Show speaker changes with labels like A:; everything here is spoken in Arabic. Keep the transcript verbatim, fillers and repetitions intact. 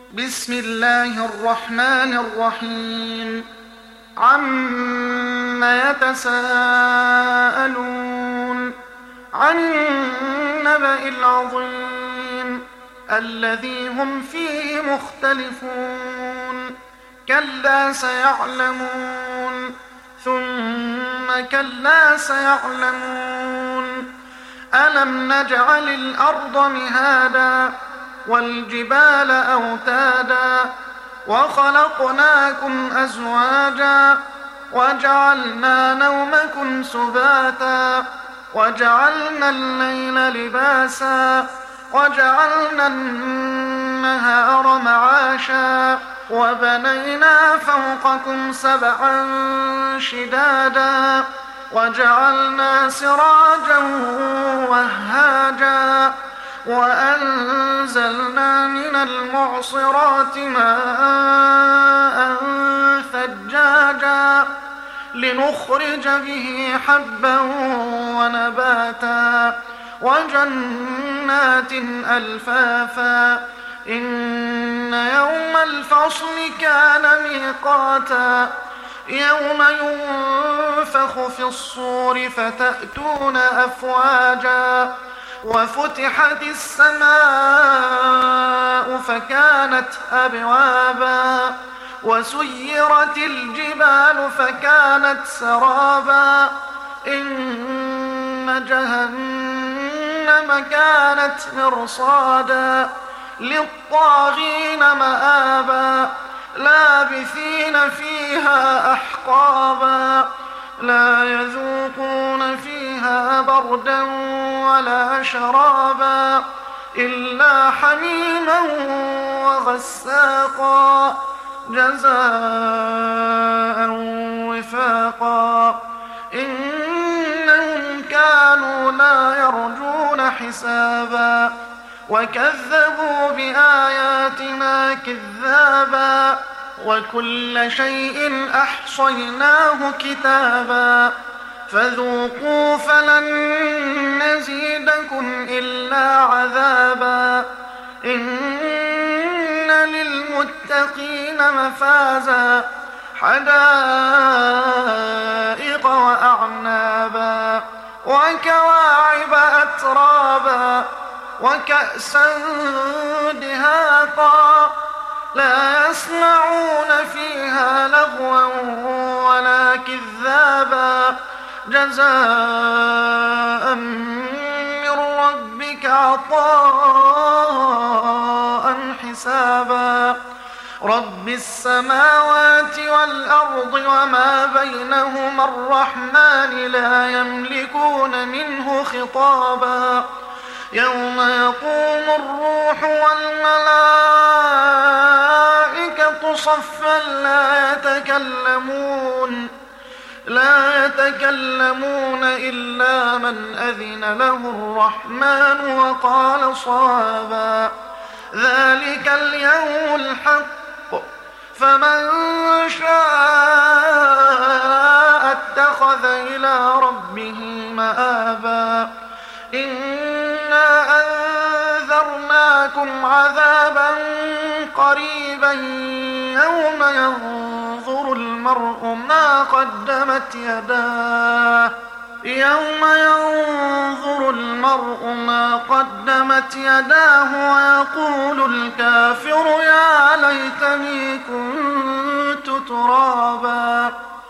A: بسم الله الرحمن الرحيم عم يتساءلون عن النبأ العظيم الذي هم فيه مختلفون كلا سيعلمون ثم كلا سيعلمون ألم نجعل الأرض مهادا والجبال أوتادا وخلقناكم أزواجا وجعلنا نومكم سباتا وجعلنا الليل لباسا وجعلنا النهار معاشا وبنينا فوقكم سبعا شدادا وجعلنا سراجا وهاجا وأنزلنا من المعصرات ماء ثجاجا لنخرج به حبا ونباتا وجنات ألفافا إن يوم الفصل كان ميقاتا يوم ينفخ في الصور فتأتون أفواجا وفتحت السماء فكانت أبوابا وسيرت الجبال فكانت سرابا إن جهنم كانت مرصادا للطاغين مآبا لابثين فيها أحقابا لا يذوقون فيها بردا ولا شرابا إلا حميما وغساقا جزاء وفاقا إنهم كانوا لا يرجون حسابا وكذبوا بآياتنا كذابا وكل شيء أحصيناه كتابا فذوقوا فلن نزيدكم إلا عذابا إن للمتقين مفازا حدائق وأعنابا وكواعب أترابا وكأسا دهاقا لا يسمعون فيها لغوا ولا كذابا جزاء من ربك عطاء حسابا رب السماوات والأرض وما بينهما الرحمن لا يملكون منه خطابا يوم يقوم الروح والملائكة صفا لا يتكلمون لا يتكلمون إلا من أذن له الرحمن وقال صوابا ذلك اليوم الحق فمن شاء اتخذ إلى ربه مآبا إنا أنذرناكم عذابا قريبا يوم ينظر المرء ما قدمت يداه يوم ينظر المرء ما قدمت يداه ويقول الكافر يا ليتني كنت ترابا